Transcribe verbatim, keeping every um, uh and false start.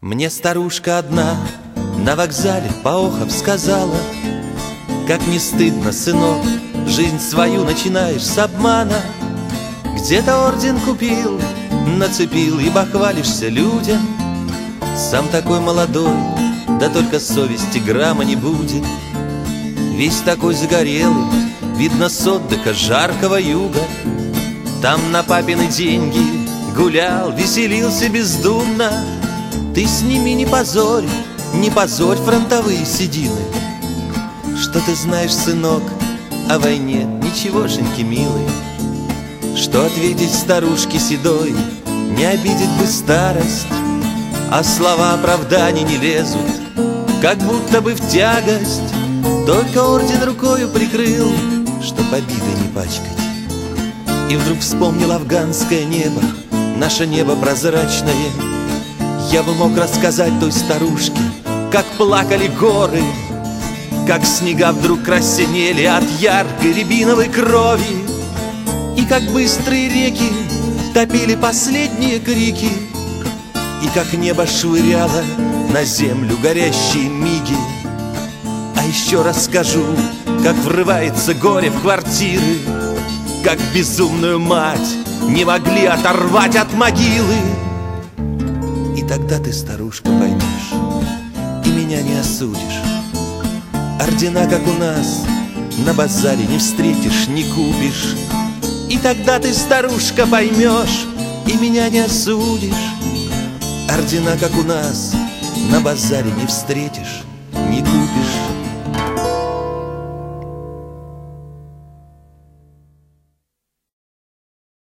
Мне старушка одна на вокзале поохов сказала: как не стыдно, сынок, жизнь свою начинаешь с обмана. Где-то орден купил, нацепил и бахвалишься людям. Сам такой молодой, да только совести грамма не будет. Весь такой загорелый, видно с отдыха жаркого юга. Там на папины деньги гулял, веселился бездумно. Ты сними, не позорь, не позорь фронтовые седины. Что ты знаешь, сынок, о войне, ничегошеньки милый. Что ответить старушке седой, не обидеть бы старость. А слова оправданий не лезут, как будто бы в тягость. Только орден рукою прикрыл, чтоб обиды не пачкать. И вдруг вспомнил афганское небо, наше небо прозрачное. Я бы мог рассказать той старушке, как плакали горы, как снега вдруг краснели от яркой рябиновой крови, и как быстрые реки топили последние крики, и как небо швыряло на землю горящие миги. А еще расскажу, как врывается горе в квартиры, как безумную мать не могли оторвать от могилы. И тогда ты, старушка, поймешь и меня не осудишь. Ордена, как у нас, на базаре не встретишь, не купишь. И тогда ты, старушка, поймешь и меня не осудишь. Ордена, как у нас, на базаре не встретишь, не купишь.